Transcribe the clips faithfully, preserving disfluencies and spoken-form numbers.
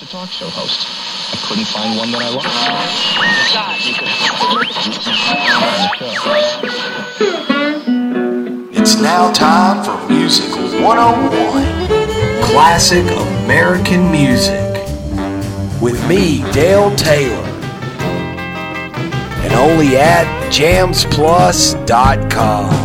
talk show host. I couldn't find one that I liked. It's now time for Music one oh one, classic American music, with me, Dale Taylor, and only at jams plus dot com.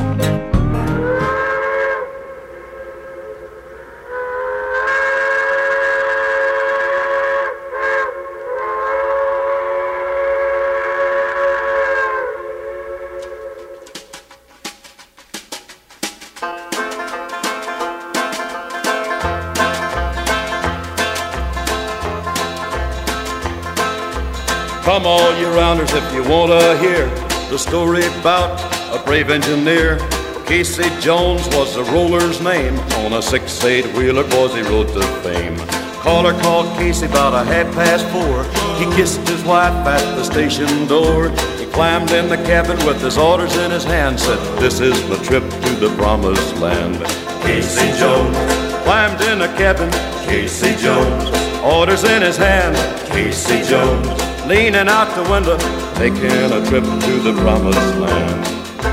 Come all you rounders if you want to hear the story about a brave engineer. Casey Jones was the roller's name. On a six eight wheeler, boys, he rode to fame. Caller called Casey about a half past four. He kissed his wife at the station door. He climbed in the cabin with his orders in his hand. Said, this is my trip to the promised land. Casey Jones climbed in the cabin. Casey Jones, orders in his hand. Casey Jones, leaning out the window, taking a trip to the promised land.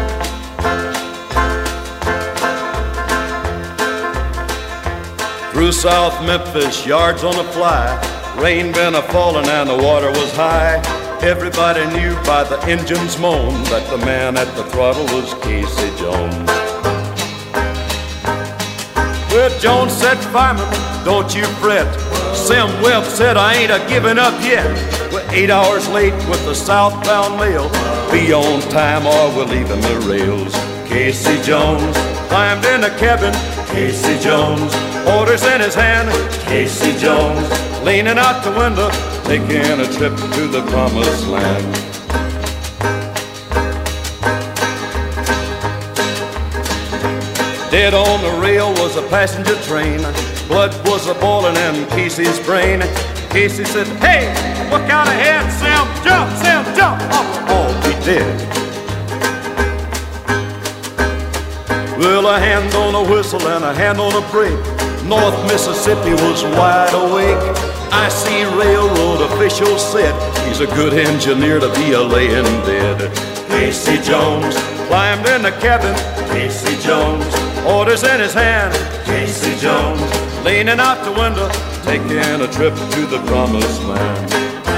Through South Memphis, yards on a fly, rain been a-falling and the water was high. Everybody knew by the engine's moan that the man at the throttle was Casey Jones. Well, Jones said, fireman, don't you fret. Sim Webb said, I ain't a-giving up yet. We're eight hours late with the southbound mail. Be on time or we're leaving the rails. Casey Jones climbed in the cabin. Casey Jones, orders in his hand. Casey Jones, leaning out the window, taking a trip to the promised land. Dead on the rail was a passenger train. Blood was a-boiling in Casey's brain. Casey said, hey, look out ahead, Sam, jump, Sam, jump, or all be dead. Well, a hand on a whistle and a hand on a brake. North Mississippi was wide awake. I see railroad officials said, he's a good engineer to be a laying dead. Casey Jones climbed in the cabin. Casey Jones, orders in his hand. Casey Jones, leaning out the window, taking a trip to the promised land.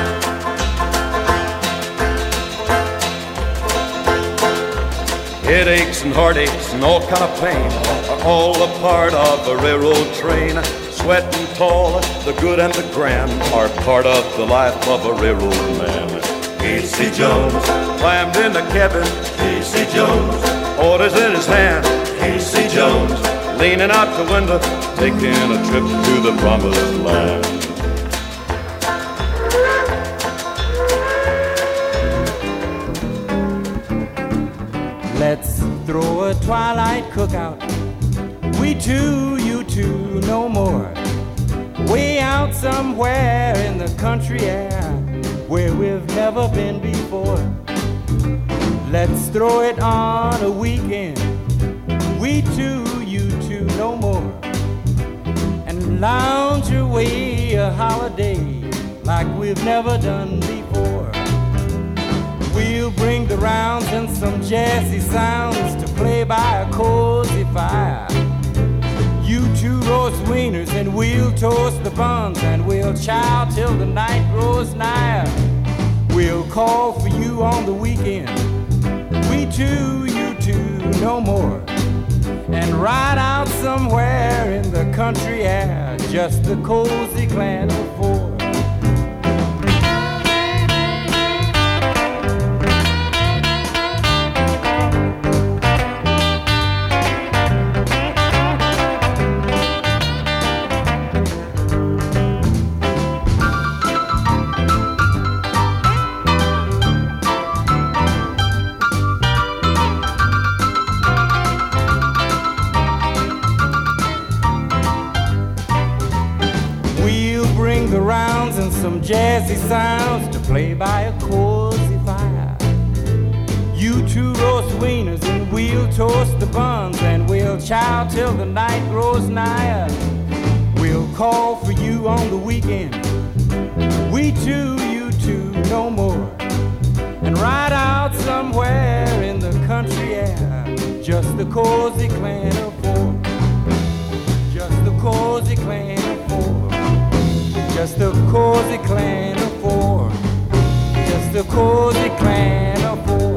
Headaches and heartaches and all kind of pain are all a part of a railroad train. Sweat and toil, the good and the grand, are part of the life of a railroad man. Casey Jones climbed in the cabin. Casey Jones, orders in his hand. Casey Jones, leaning out the window, taking a trip to the promised land. Let's throw a twilight cookout. We two, you two, no more. Way out somewhere in the country air, where we've never been before. Let's throw it on a weekend. We two, you two, no more. And lounge away a holiday like we've never done before. We'll bring the rounds and some jazzy sounds to play by a cozy fire. You two roast wieners and we'll toast the buns, and we'll chow till the night grows nigher. We'll call for you on the weekend. We two, you two, no more. And ride out somewhere in the country air, just the cozy clan of four. Some jazzy sounds to play by a cozy fire. You two roast wieners and we'll toast the buns, and we'll chow till the night grows nigher. We'll call for you on the weekend. cozy clan of four. Just the cozy clan of four. Just the cozy clan of four. Just the cozy clan of four.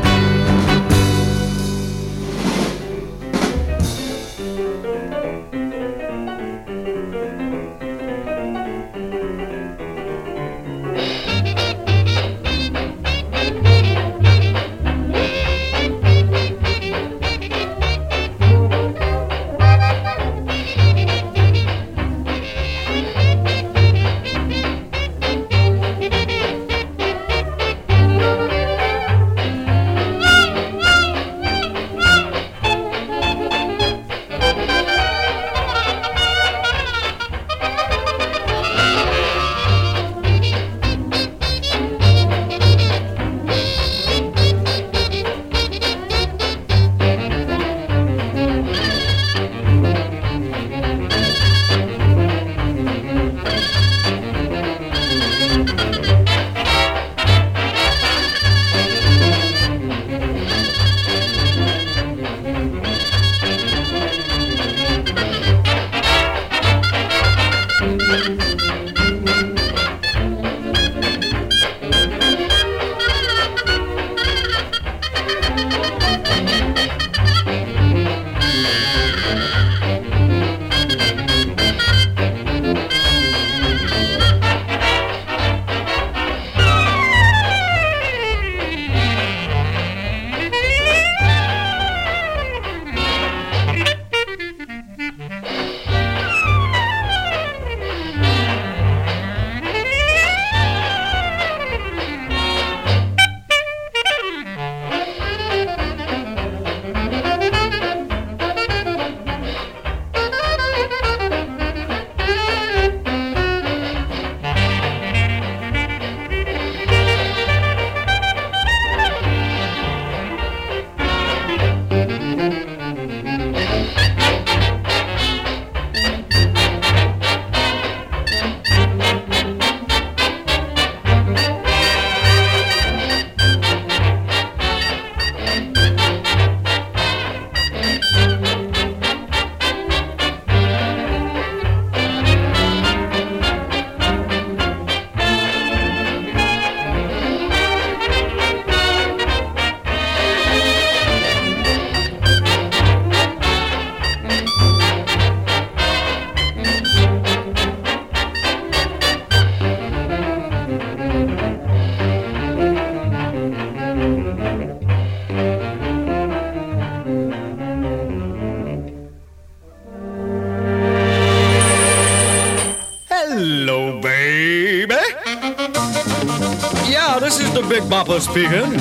Big Bopper speaking.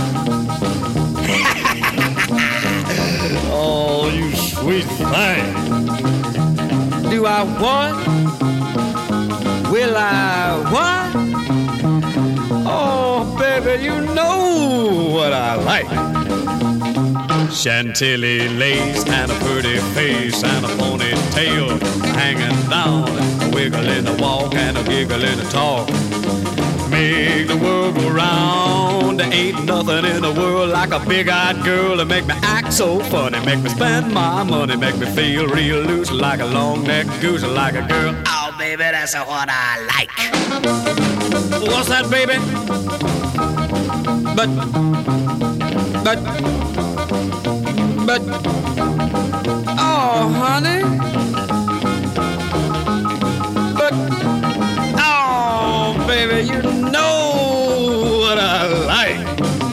Oh, you sweet thing. Do I want? Will I what? Oh, baby, you know what I like. Chantilly lace and a pretty face and a ponytail hanging down, a wiggle in the walk and a giggle in the talk. Make the world go round. There ain't nothing in the world like a big-eyed girl to make me act so funny, make me spend my money, make me feel real loose like a long-necked goose, like a girl. Oh, baby, that's what I like. What's that, baby? But, but, but, oh, honey. But, oh, baby, you know what I like.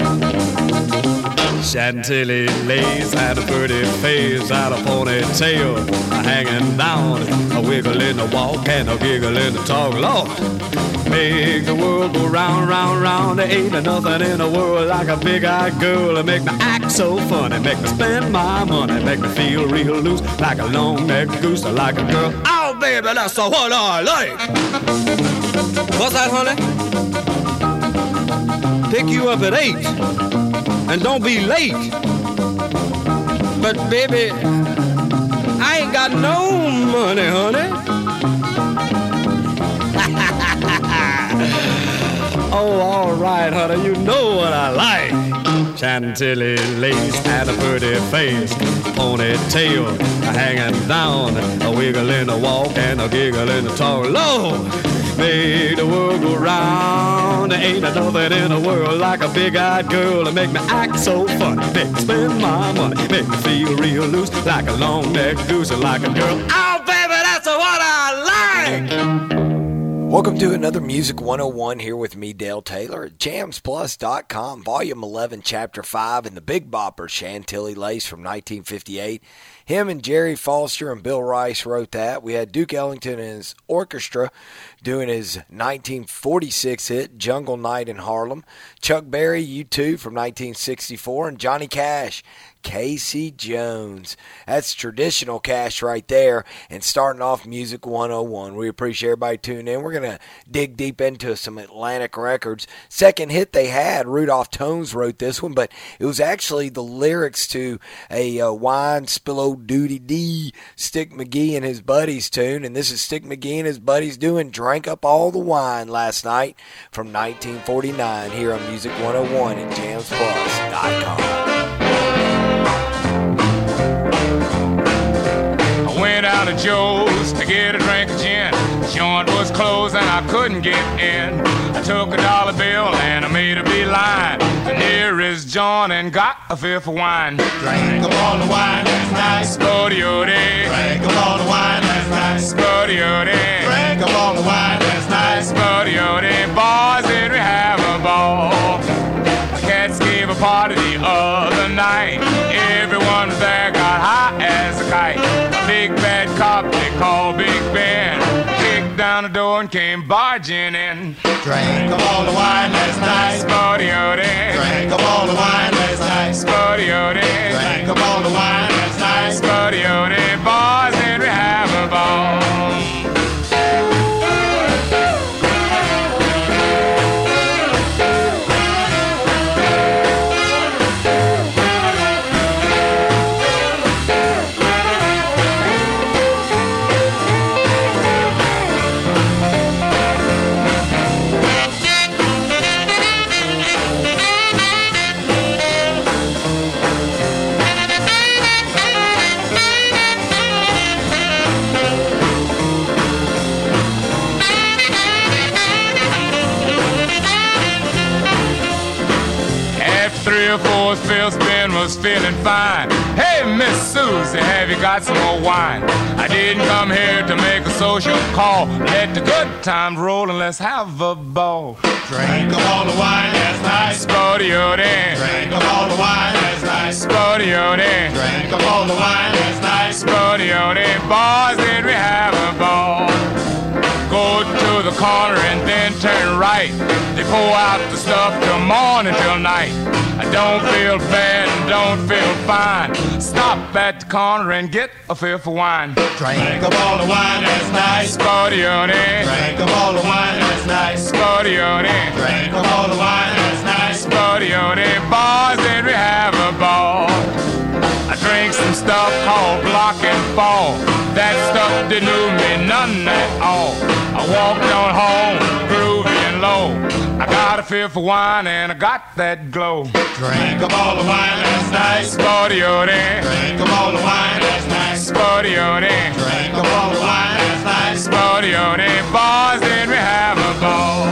Chantilly lace and a pretty face and a ponytail hanging down, a wiggle in the walk and a giggle in the talk. Lord, make the world go round, round, round. There ain't nothing in the world like a big-eyed girl to make me act so funny, make me spend my money, make me feel real loose like a long-necked goose, like a girl. Oh, baby, that's what I like. What's that, honey? Pick you up at eight, and don't be late. But baby, I ain't got no money, honey. Oh, all right, honey, you know what I like. Chantilly lace and a pretty face, ponytail hanging down, a wiggle in the walk and a giggle in the talk. Lord, make the world go round. There ain't nothing in the world like a big-eyed girl to make me act so funny, make me spend my money, make me feel real loose like a long-necked goose and like a girl. Oh, baby, that's what I like. Welcome to another Music one oh one here with me, Dale Taylor, at jams plus dot com, Volume eleven, Chapter five, and the Big Bopper, Chantilly Lace from nineteen fifty-eight. Him and Jerry Foster and Bill Rice wrote that. We had Duke Ellington and his orchestra doing his nineteen forty-six hit, Jungle Night in Harlem. Chuck Berry, U two from nineteen sixty-four, and Johnny Cash, Casey Jones. That's traditional Cash right there. And starting off Music one oh one. We appreciate everybody tuning in. We're going to dig deep into some Atlantic records. Second hit they had, Rudolph Tones wrote this one, but it was actually the lyrics to a uh, Wine Spillo Duty D, Stick McGee and his buddies tune. And this is Stick McGee and his buddies doing Drank Up All the Wine Last Night from nineteen forty-nine here on Music one oh one at jams plus dot com. Went out to Joe's to get a drink of gin. Joint was closed and I couldn't get in. I took a dollar bill and I made a beeline the nearest joint and got a fifth of wine. Drank up all the wine last night. Spuddy-o-day. Drank up all the wine last night. Spuddy-o-day. Drank up all the wine last night. Spuddy-o-day. Boys, did we have a ball. The cats gave a party the other night. Everyone was there, got high as a kite. A big bad cop they called Big Ben kicked down the door and came barging in. Drank up all the wine last night. Spuddy-o-day. Drank up all the wine last night. Spuddy-o-day. Drank up all the wine last night. Spuddy-o-day. Boys, did we have a ball. Three or four Phil Spin was feeling fine. Hey, Miss Susie, have you got some more wine? I didn't come here to make a social call. Let the good times roll and let's have a ball. Drank up all the wine last night. Spuddy-o-day. Drank up all the wine last night. Spuddy-o-day. Drank up all the wine last night. Spuddy-o-day. Boys, did we have a ball. Go to the corner and then turn right. They pour out the stuff till morning till night. I don't feel bad and don't feel fine. Stop at the corner and get a fifth of wine. Drank up all the wine last night. Spuddy-o-day. Drank up all the wine last night. Spuddy-o-day. Drank up all the wine last night. Spuddy-o-day. Boys, did we have a ball. I drank some stuff called Block and Fall. That stuff didn't move me none at all. I walked on home, groovy and low. I got a fifth of wine and I got that glow. Drank up all the wine last night. Spuddy-o-day. Drank up all the wine last night. Spuddy-o-day. Drank up all the wine last night. Spuddy-o-day. Boys, did we have a ball.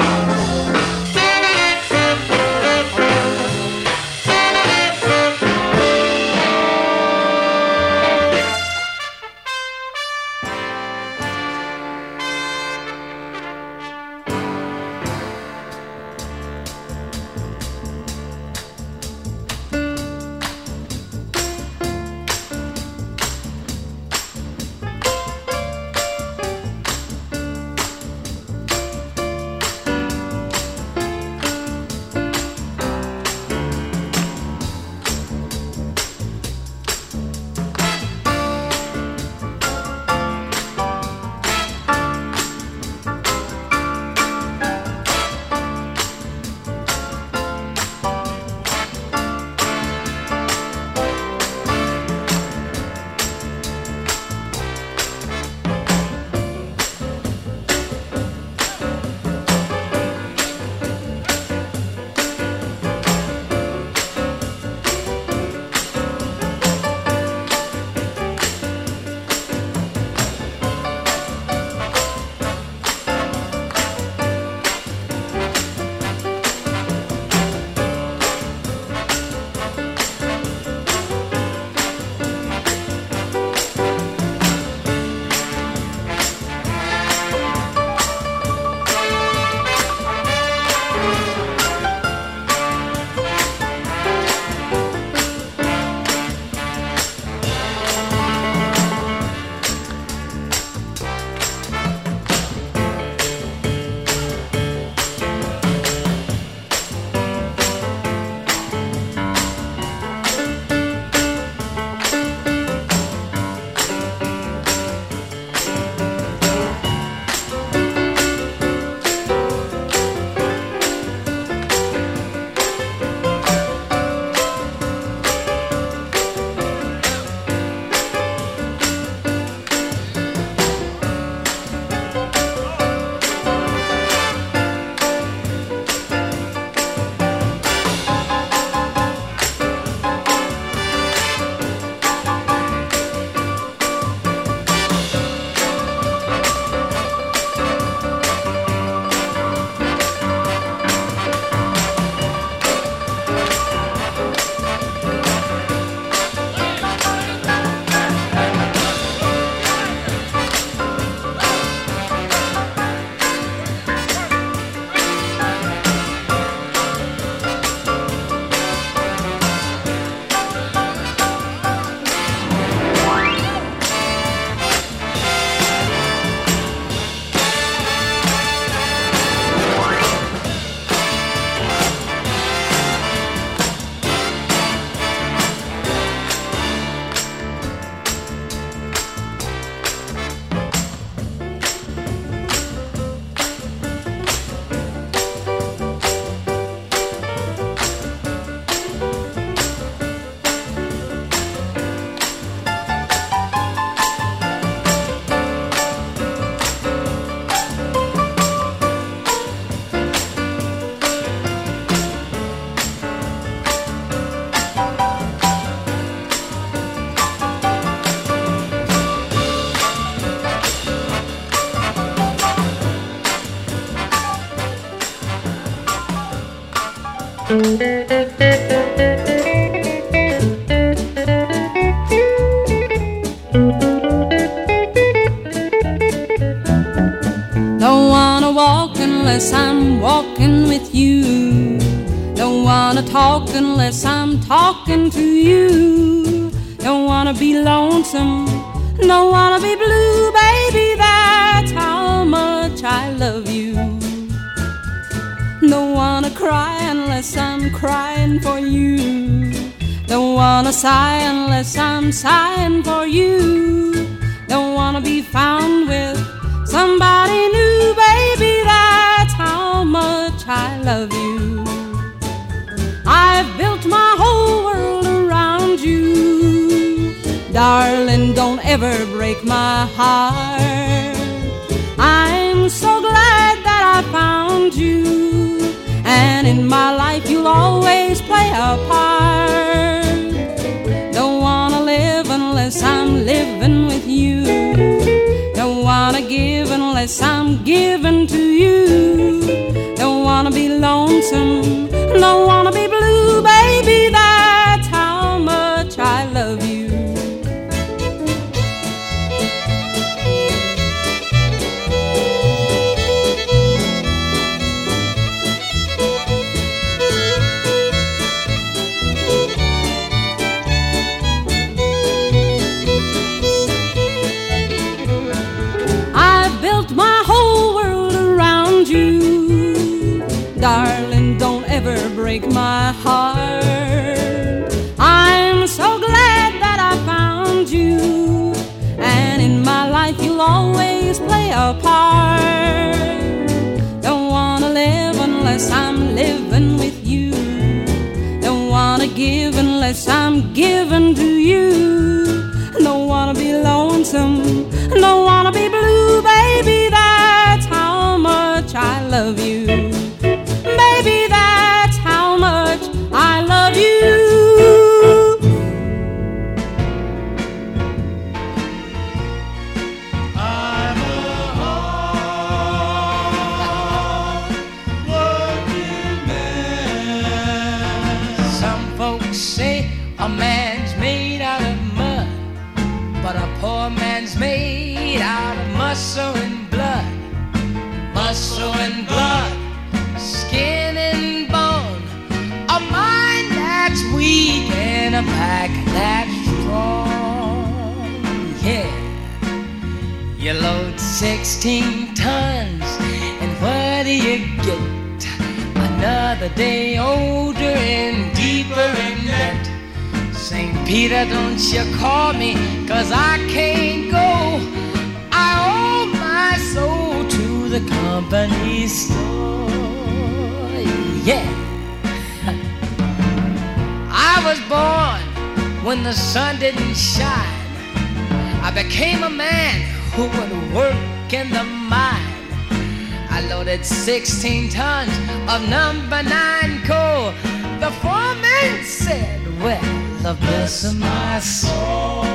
Don't wanna walk unless I'm walking with you. Don't wanna talk unless I'm talking to you. Don't wanna be lonesome, don't wanna be blue, baby, that's how much I love you. Don't wanna cry unless I'm crying for you. Don't wanna sigh unless I'm sighing for you. Don't wanna be found with somebody new, baby, that's how much I love you. I've built my whole world around you. Darling, don't ever break my heart. I'm so glad that I found you, and in my life you'll always play a part. Don't wanna live unless I'm living with you. Don't wanna give unless I'm giving to you. Don't wanna be lonesome, don't wanna be blue, baby, that's how much I love you. Darling, don't ever break my heart. I'm so glad that I found you, and in my life you'll always play a part. Don't wanna live unless I'm living with you. Don't wanna give unless I'm giving to you. Don't wanna be lonesome, don't wanna be blue, baby, that's how much I love you. Baby, that's how much I love you. I'm a hard-working man. Some folks say a man's made out of mud, but a poor man's made out of muscle and blood. Muscle and blood, skin and bone, a mind that's weak and a back that's strong. Yeah, you load sixteen tons, and what do you get? Another day older and deeper in debt. Saint Peter, don't you call me, 'cause I can't go. I owe my soul to the company store. Yeah. I was born when the sun didn't shine. I became a man who would work in the mine. I loaded sixteen tons of number nine coal. The foreman said, well, the bless of my soul.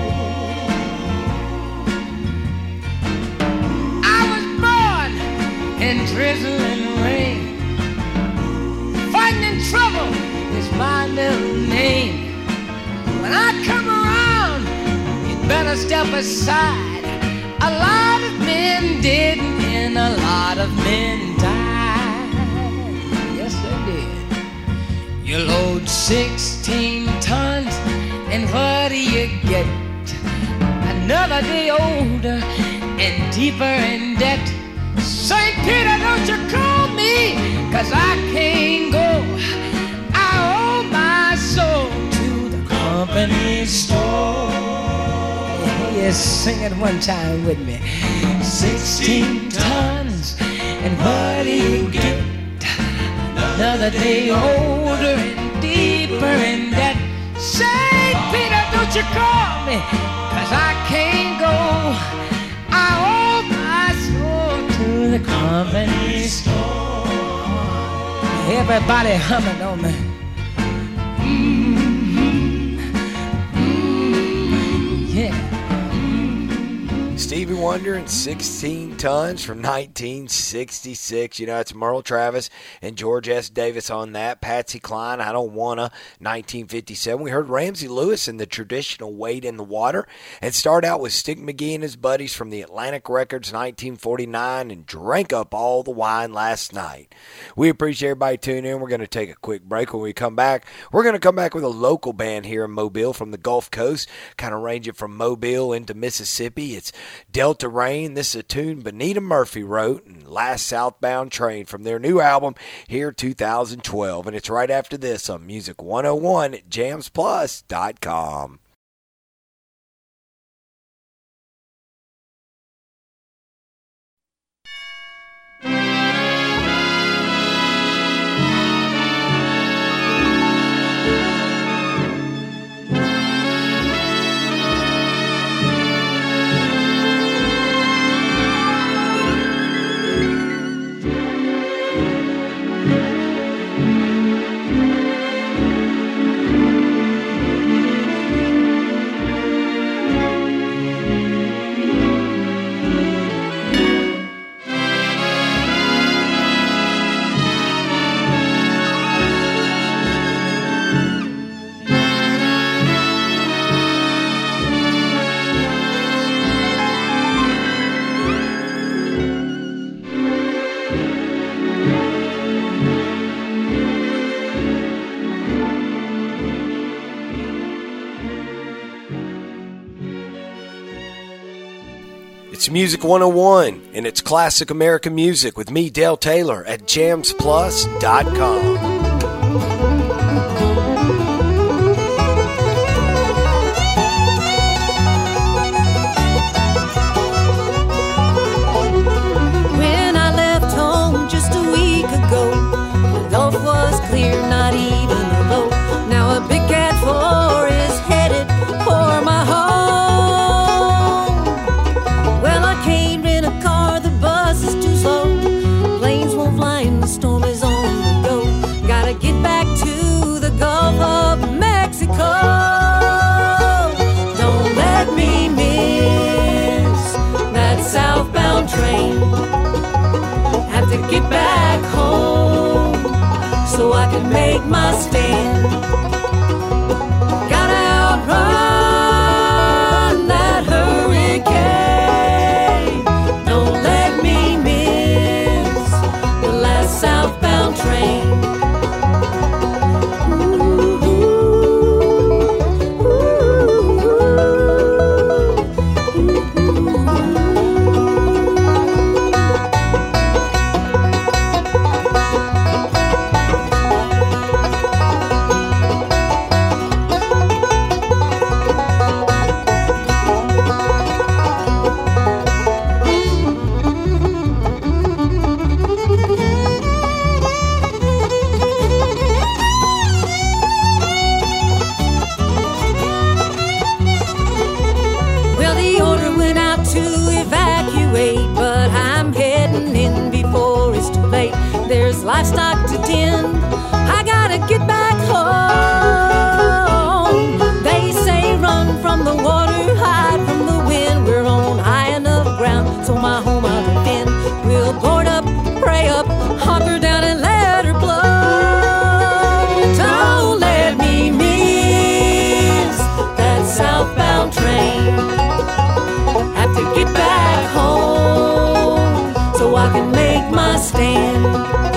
I was born in drizzling rain. Fighting in trouble is my middle name. When I come around, you'd better step aside. A lot of men didn't, and a lot of men died. Yes, they did. You load sixteen tons, and what do you get? Another day older and deeper in debt. Saint Peter, don't you call me, 'cause I can't go. I owe my soul to the company store. Yeah, sing it one time with me. Sixteen tons, and what do you get? Another day older and deeper in debt. Saint Peter, don't you call me, 'cause I can't go. I owe my soul to the company store. Everybody humming on me. Mm-hmm. Mm-hmm. Yeah. Stevie Wonder and sixteen Tons from nineteen sixty-six. You know, it's Merle Travis and George S. Davis on that. Patsy Cline, I Don't Wanna, nineteen fifty-seven. We heard Ramsey Lewis in the traditional Wade in the Water. And start out with Stick McGee and his buddies from the Atlantic Records, nineteen forty-nine, and Drank Up All the Wine Last Night. We appreciate everybody tuning in. We're going to take a quick break. When we come back, we're going to come back with a local band here in Mobile from the Gulf Coast, kind of ranging from Mobile into Mississippi. It's Delta Rain. This is a tune Bonita Murphy wrote, and Last Southbound Train from their new album here two thousand twelve. And it's right after this on Music one oh one at jams plus dot com. It's Music one oh one, and it's classic American music with me, Dale Taylor, at jams plus dot com. Get back home so I can make my stand. Gotta outrun that hurricane. Don't let me miss the last southbound train. Livestock to tend, I gotta get back home. They say run from the water, hide from the wind. We're on high enough ground, so my home I'll defend. We'll board up, pray up, hunker down and let her blow. Don't let me miss that southbound train. Have to get back home so I can make my stand.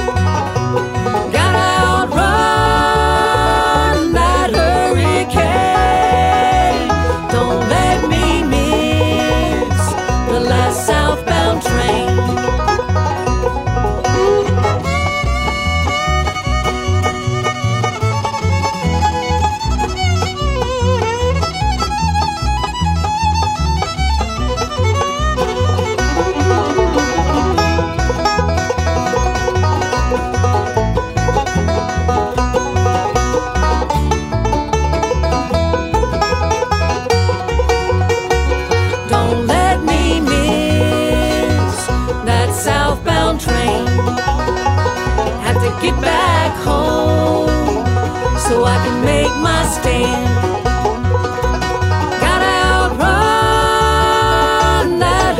Get back home so I can make my stand. Gotta outrun that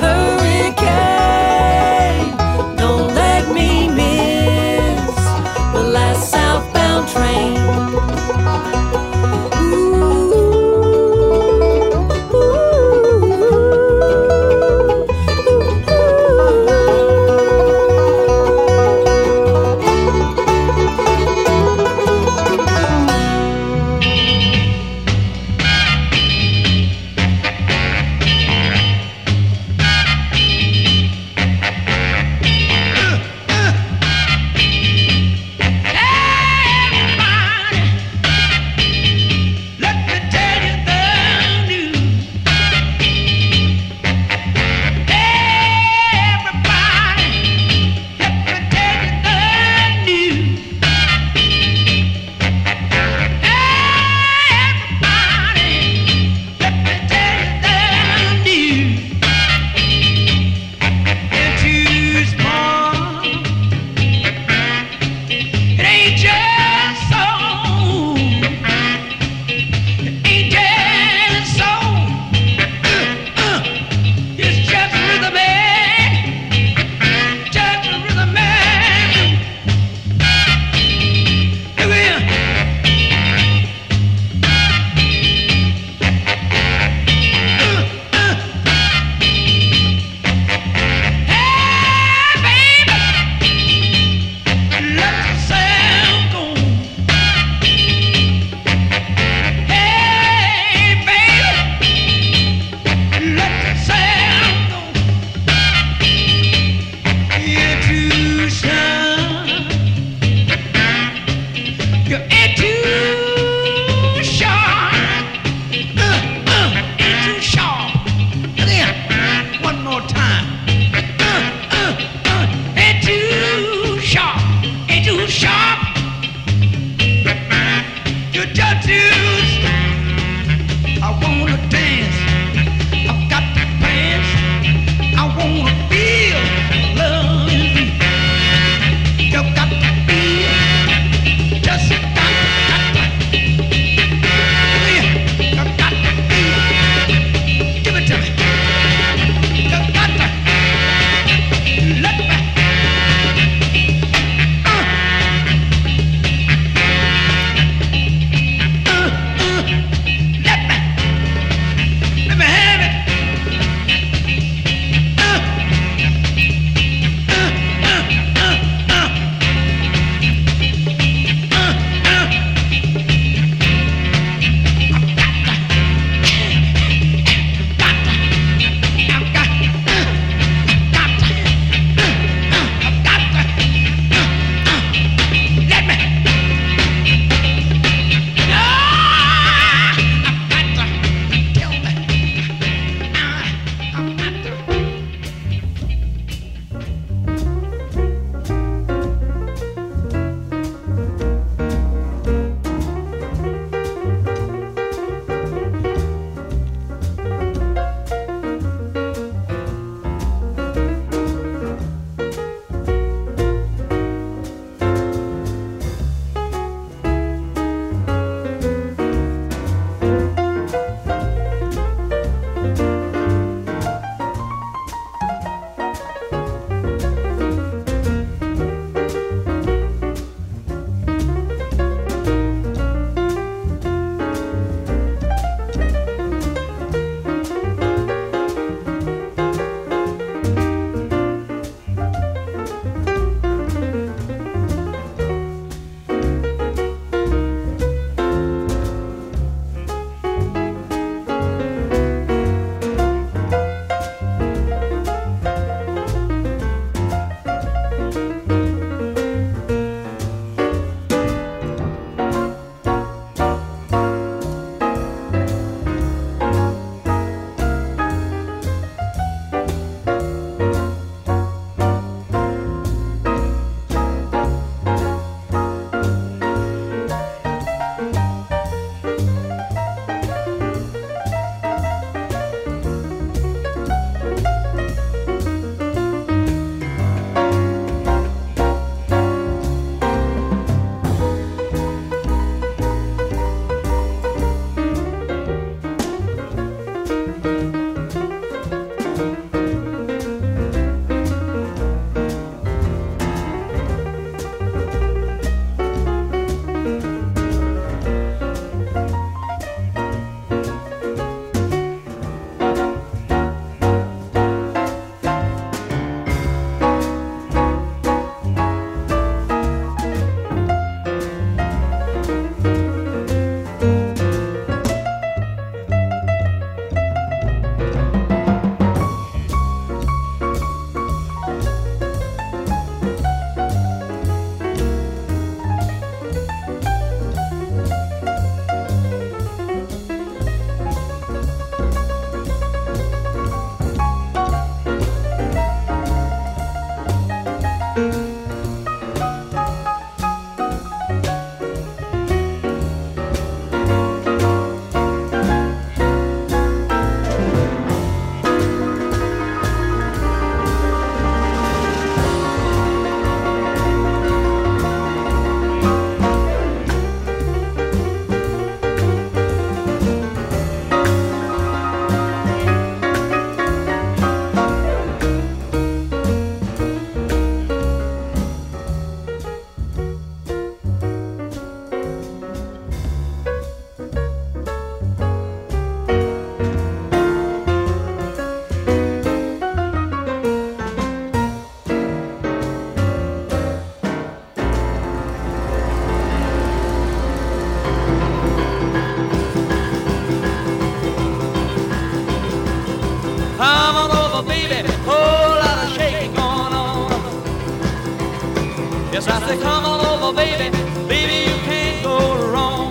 Yes, I say, come on over, baby. Baby, you can't go wrong.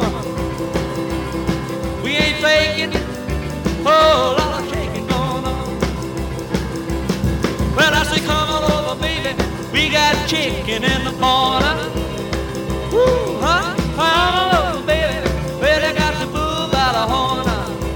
We ain't faking. Oh, lot of shaking going on. Well, I say, come on over, baby. We got chicken in the corner. Woo, huh? Come on over, baby. Well, they got the bull by the horn.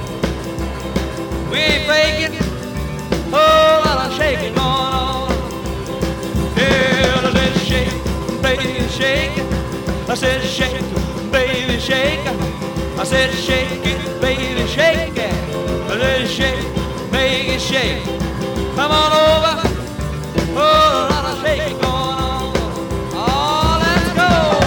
We ain't faking. Oh, lot of shaking going on. Yeah, I said, shake, baby, shake. I said, shake, baby, shake. I said, shake it, baby, shake it. I said, shake, make it shake. Come on over. Oh, a lot of shaking going on. Oh, let's go.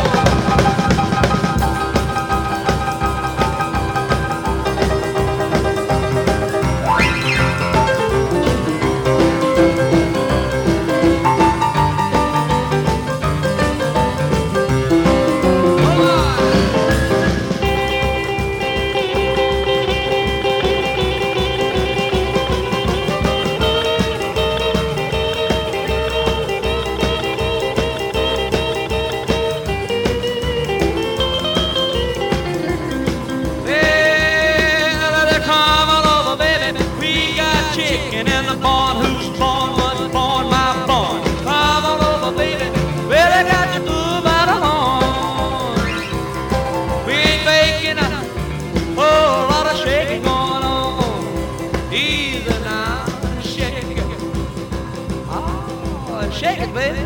Baby,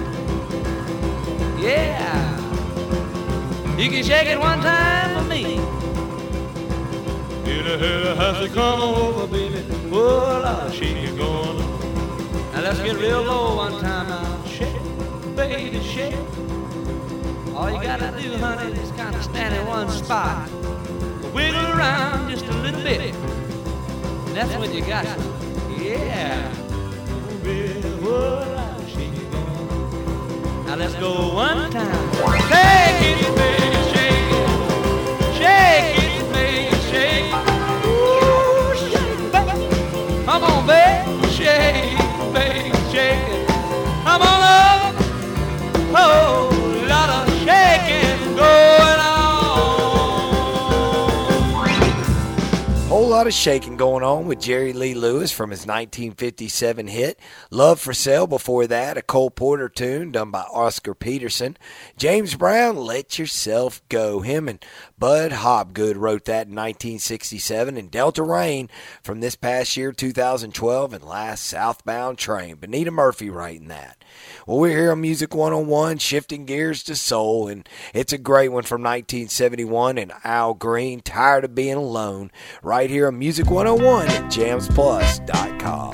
yeah, you can shake it one time for me. Hit a hit a has to come over, baby. Oh, a lot of shaking going on. Now let's get real low one time now. Shake, baby, shake. All you gotta do, honey, is kind of stand in one spot, wiggle around just a little bit. And that's when you got it. Yeah, baby, oh, now let's go one time. Shake it, baby, shake it. Shake it, baby, shake it. Ooh, shake it, baby. Come on, baby, shake it, baby, shake it. Come on up. Oh, lot of shaking going on. Whole lot of shaking going on with Jerry Lee Lewis from his nineteen fifty-seven hit Love for Sale. Before that, a Cole Porter tune done by Oscar Peterson. James Brown, Let Yourself Go. Him and Bud Hobgood wrote that in nineteen sixty-seven. And Delta Rain from this past year, two thousand twelve, and Last Southbound Train. Benita Murphy writing that. Well, we're here on Music one oh one, shifting gears to soul, and it's a great one from nineteen seventy-one, and Al Green, Tired of Being Alone, right here on Music one oh one at jams plus dot com.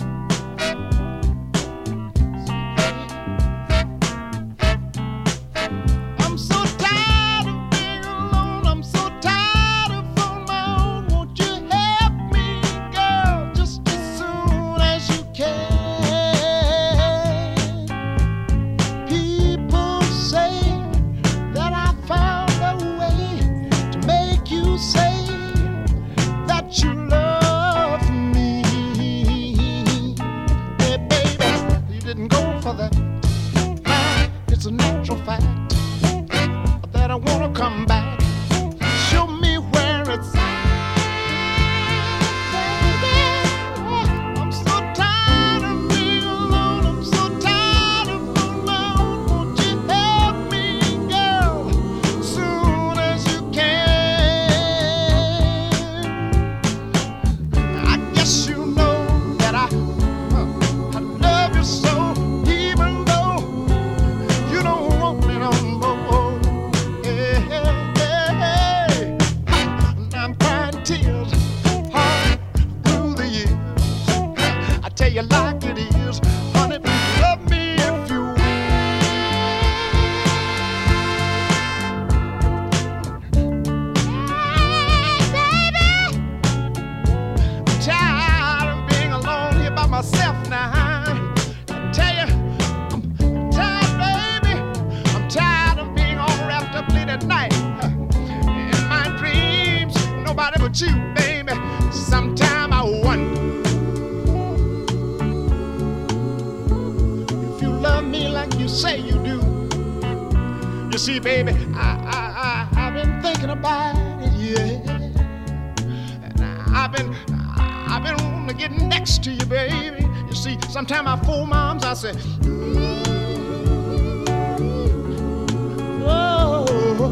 You, baby, sometime I wonder if you love me like you say you do. You see, baby, I, I, I, I've been thinking about it, yeah. And I've been, I've been wanting to get next to you, baby. You see, sometimes I fool moms, I say, oh,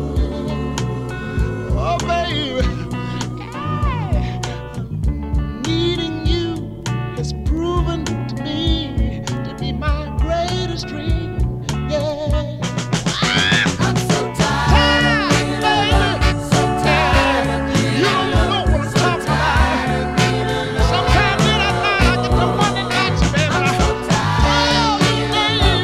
oh, baby, hey, needing you has proven to me to be my greatest dream, yeah. Sometimes in the night I get the money nights, baby. Oh,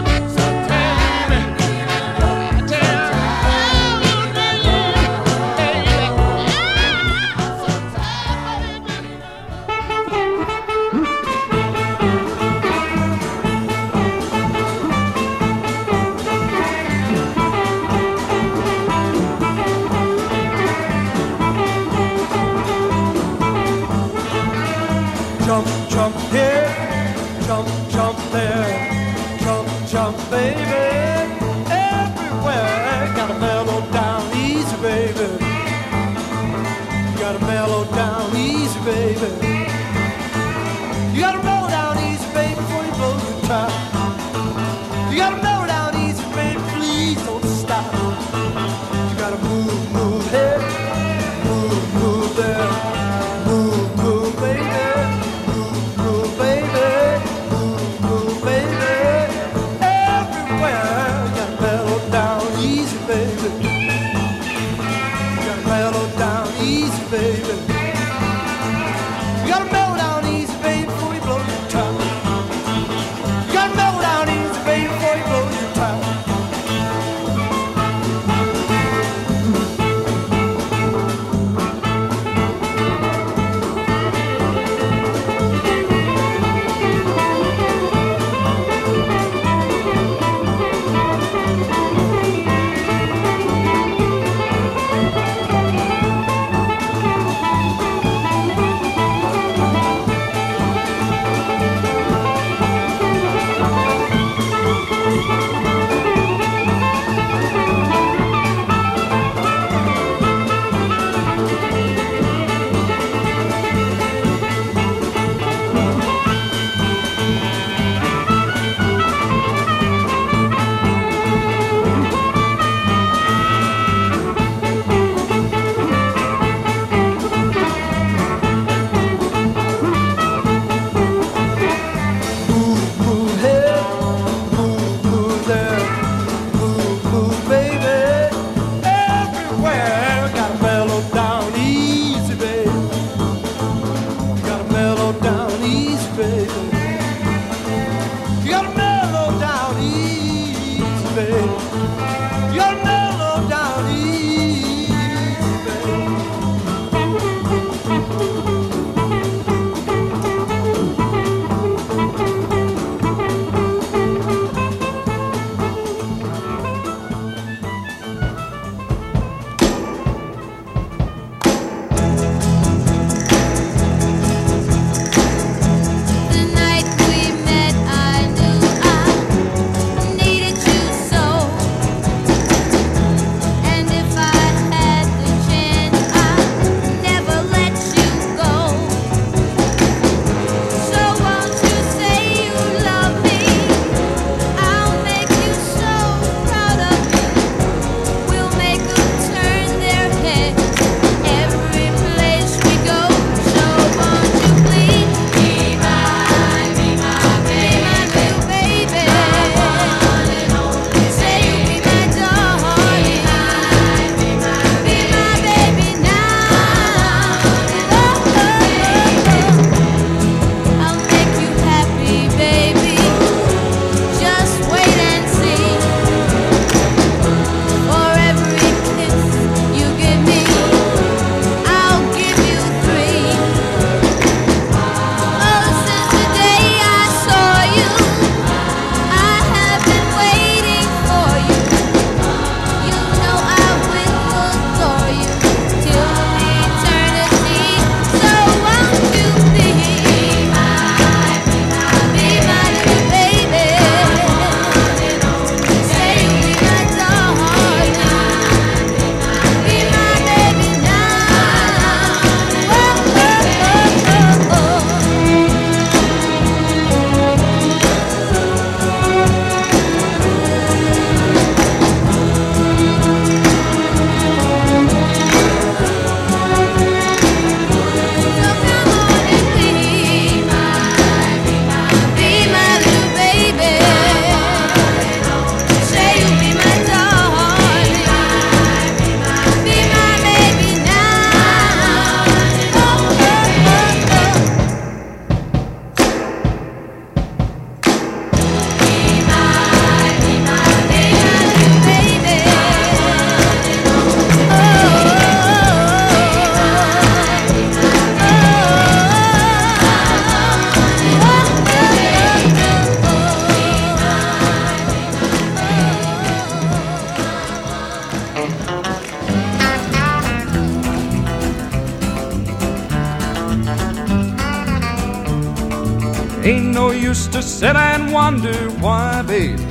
Ain't no use to sit and wonder why, babe.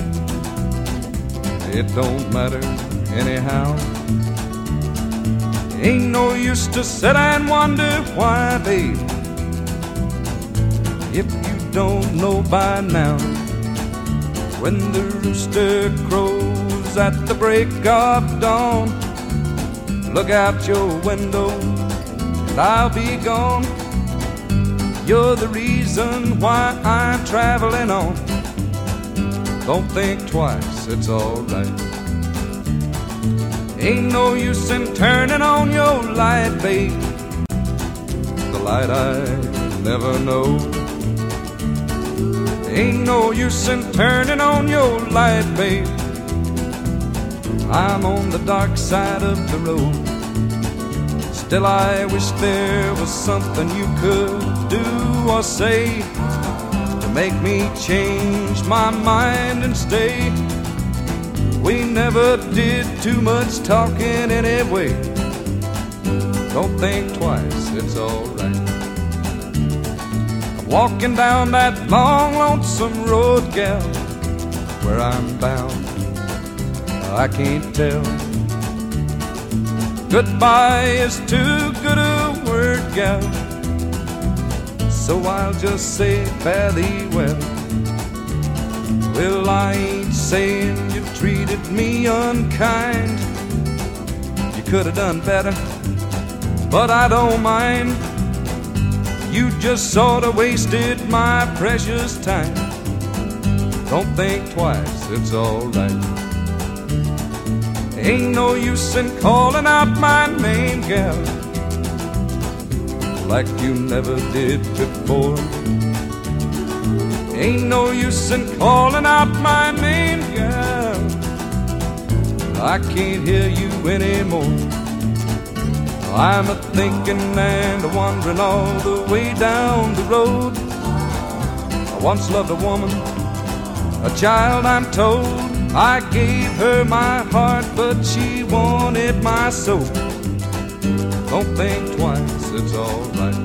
It don't matter anyhow. Ain't no use to sit and wonder why, babe. If you don't know by now, when the rooster crows at the break of dawn, look out your window and I'll be gone. You're the reason why I'm traveling on. Don't think twice, it's alright. Ain't no use in turning on your light, babe. The light I never know. Ain't no use in turning on your light, babe. I'm on the dark side of the road. Still I wish there was something you could do or say to make me change my mind and stay. We never did too much talking anyway. Don't think twice, it's alright. I'm walking down that long, lonesome road, gal. Where I'm bound, I can't tell. Goodbye is too good a word, gal, so I'll just say fare thee well. Well, I ain't saying you treated me unkind. You could have done better, but I don't mind. You just sort of wasted my precious time. Don't think twice, it's alright. Ain't no use in calling out my name, gal, like you never did before. Ain't no use in calling out my name, gal, I can't hear you anymore. I'm a-thinking and a-wondering all the way down the road. I once loved a woman, a child I'm told. I gave her my heart, but she wanted my soul. Don't think twice, it's alright.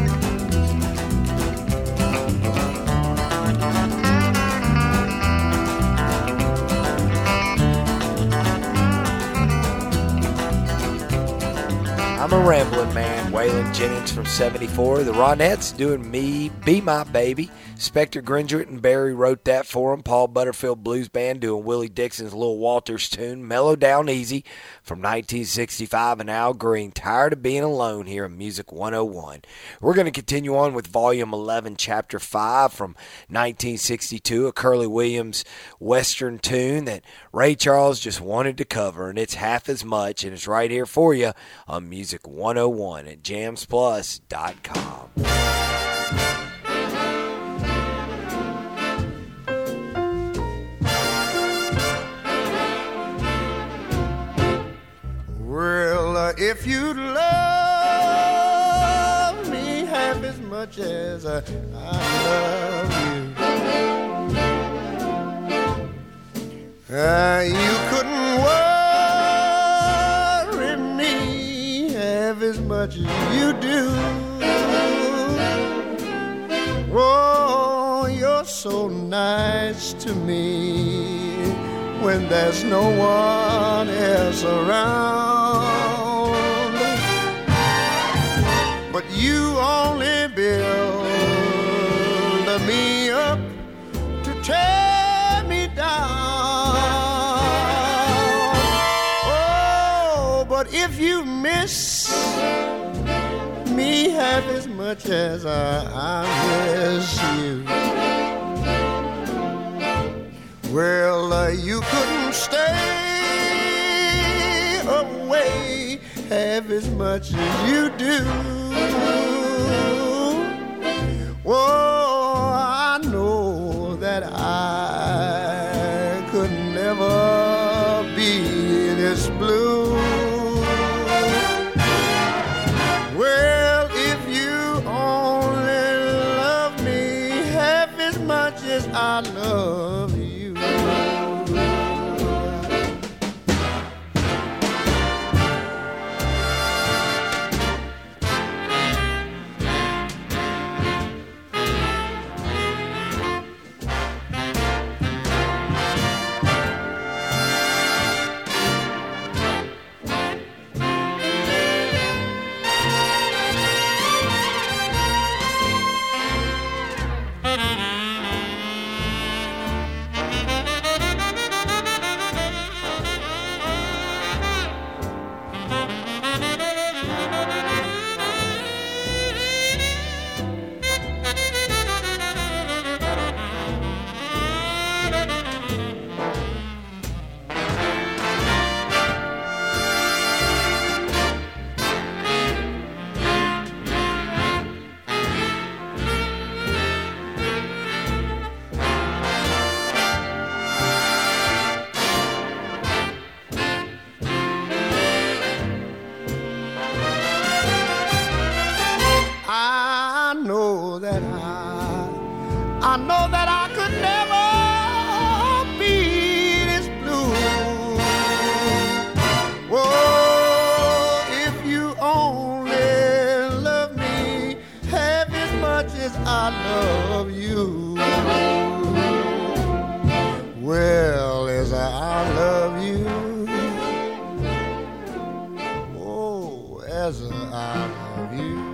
I'm a Rambling Man, Waylon Jennings from seventy-four. The Ronettes doing Me, Be My Baby. Spector Grindrett and Barry wrote that for him. Paul Butterfield Blues Band doing Willie Dixon's Little Walters tune, Mellow Down Easy from nineteen sixty-five, and Al Green, Tired of Being Alone, here in Music one oh one. We're going to continue on with Volume eleven, Chapter five from nineteen sixty-two, a Curly Williams Western tune that Ray Charles just wanted to cover, and it's half as much, and it's right here for you on Music one oh one at jams plus dot com. Well, uh, if you'd love me half as much as uh, I love you, uh, you couldn't worry me half as much as you do. Oh, you're so nice to me when there's no one else around. But you only build me up to tear me down. Oh, but if you miss me half as much as I, I miss you, well, uh, you couldn't stay away half as much as you do. Oh, I know that I could never be this blue. Well, if you only love me half as much as I love you, as I love you.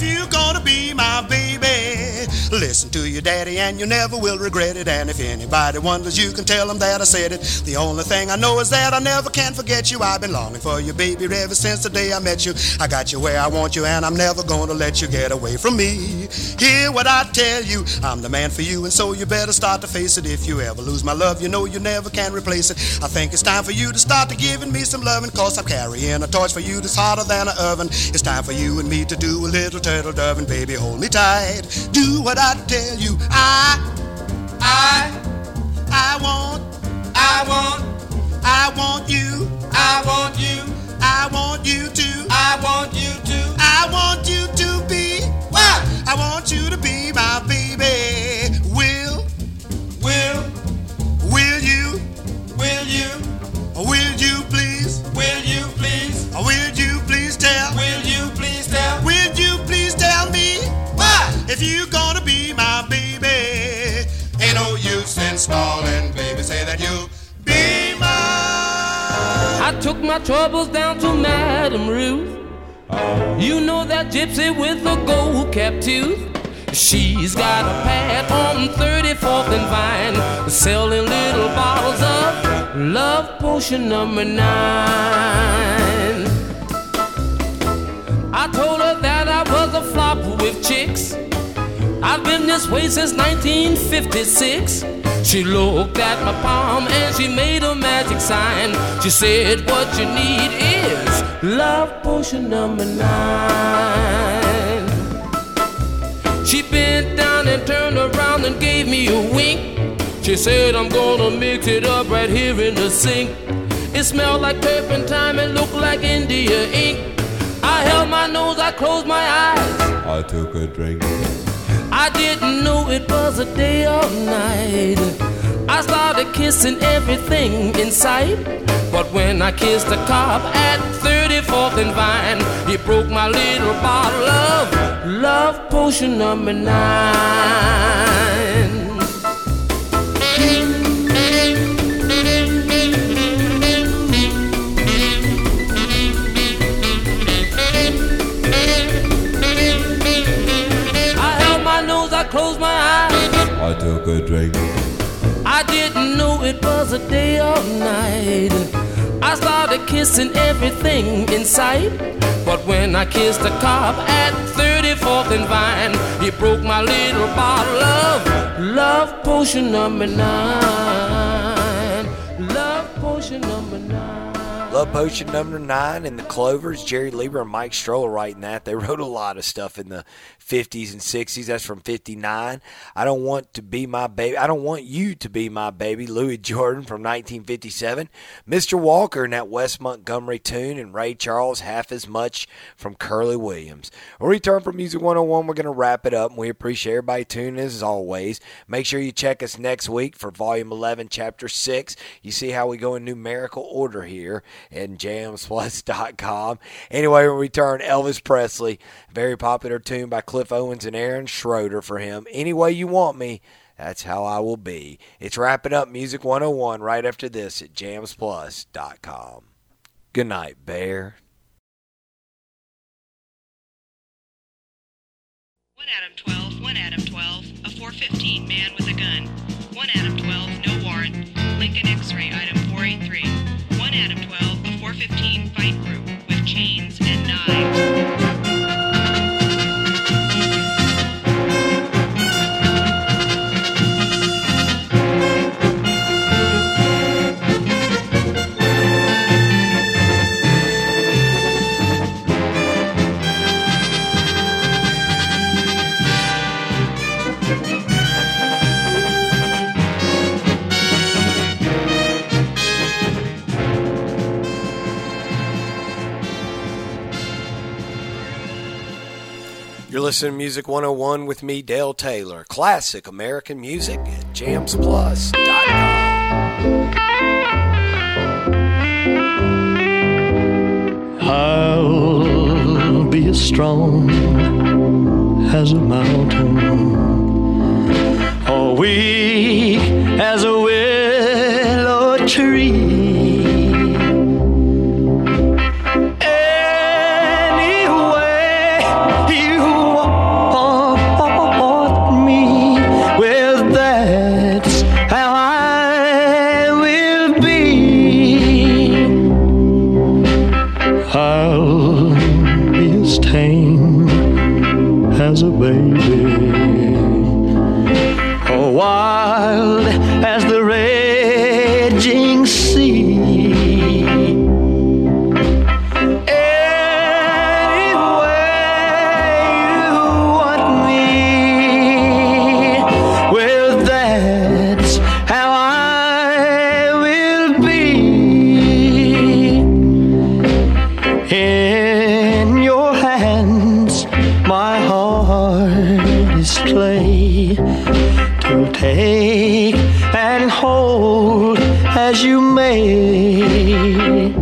if you gonna be my baby, listen to your daddy and you never will regret it. And if anybody wonders, you can tell them that I said it. The only thing I know is that I never can forget you. I've been longing for you, baby, ever since the day I met you. I got you where I want you, and I'm never gonna let you get away from me. Hear what I tell you, I'm the man for you, and so you better start to face it. If you ever lose my love, you know you never can replace it. I think it's time for you to start to giving me some loving, cause I'm carrying a torch for you that's hotter than an oven. It's time for you and me to do a little turtle doving. Baby, hold me tight, do what I tell you. I, I, I want, I want, I want you, I want you, I want you to, I want you to, I want you to be, what? I want you to be my baby. Will, will, will you, will you, will you please, will you please, will you please tell, will you please tell, will you please tell me, what? If you gonna be my baby, ain't no use in stalling, baby, say that you'll be mine. I took my troubles down to Madame Ruth. You know that gypsy with the gold cap tooth. She's got a pad on thirty-fourth and Vine, selling little bottles of Love Potion number nine. I told her that I was a flop with chicks. I've been this way since nineteen fifty-six. She looked at my palm and she made a magic sign. She said, what you need is Love Potion number nine. She bent down and turned around and gave me a wink. She said, I'm gonna mix it up right here in the sink. It smelled like turpentine and looked like India ink. I held my nose, I closed my eyes, I took a drink. I didn't know it was a day or night. I started kissing everything in sight. But when I kissed the cop at thirty-fourth and Vine, he broke my little bottle of Love Potion number nine. Closed my eyes, I took a drink. I didn't know it was a day or night. I started kissing everything in sight. But when I kissed the cop at thirty-fourth and Vine, he broke my little bottle of Love Potion number nine. Love Potion number nine. Love Potion number nine and the Clovers. Jerry Lieber and Mike Stroller writing that. They wrote a lot of stuff in the fifties and sixties. That's from fifty-nine. I Don't Want to Be My Baby. I Don't Want You to Be My Baby. Louis Jordan from nineteen fifty-seven. Mister Walker in that Wes Montgomery tune. And Ray Charles, Half as Much from Curly Williams. We'll return for Music one oh one. We're going to wrap it up. And we appreciate everybody tuning in as always. Make sure you check us next week for Volume eleven, Chapter six. You see how we go in numerical order here and jams plus dot com. Anyway, we return Elvis Presley, very popular tune by Cliff Owens and Aaron Schroeder for him. Any Way You Want Me, That's How I Will Be. It's wrapping up Music one oh one right after this at jams plus dot com. Good night, Bear. One Adam twelve, one Adam twelve, a four fifteen man with a gun. One Adam twelve, no warrant. Lincoln X-ray, item four eighty-three. One Adam twelve, a four fifteen fight group with chains and knives. You're listening to Music one oh one with me, Dale Taylor. Classic American music at jams plus dot com. I'll be as strong as a mountain, or weak as a willow tree. Any way you as a baby. Oh, wild as the raging sea. Anyway you want me, well, that's how I will be. In your hands my heart is clay, to take and hold as you may.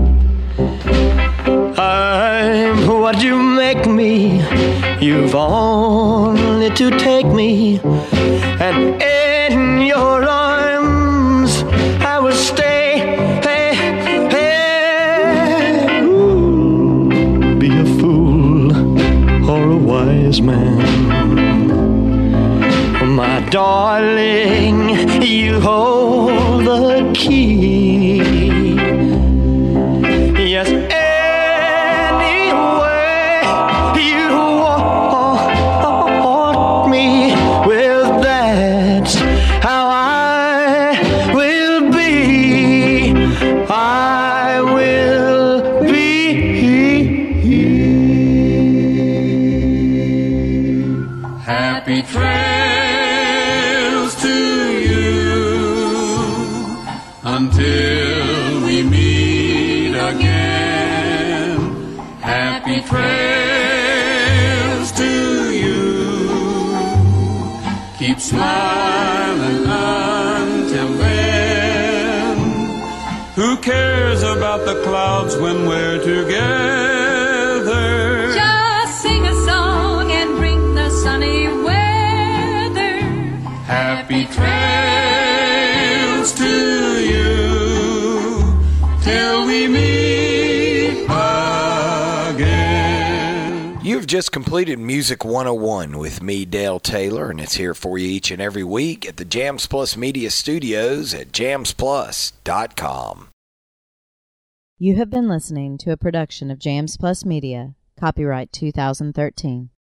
I'm what you make me, you've only to take me, and in your arms I will stay. Hey, hey. Ooh, be a fool or a wise man, my darling, you hold the key. Yes, anyway you want me, well, that's how I will be. I will be. Happy trails to you until we meet again. Happy trails to you. Keep smiling until then. Who cares about the clouds when we're together? Just sing a song and bring the sunny weather. Happy trails to you till we meet again. You've just completed Music one oh one with me, Dale Taylor, and it's here for you each and every week at the Jams Plus Media Studios at jams plus dot com. You have been listening to a production of Jams Plus Media, copyright two thousand thirteen.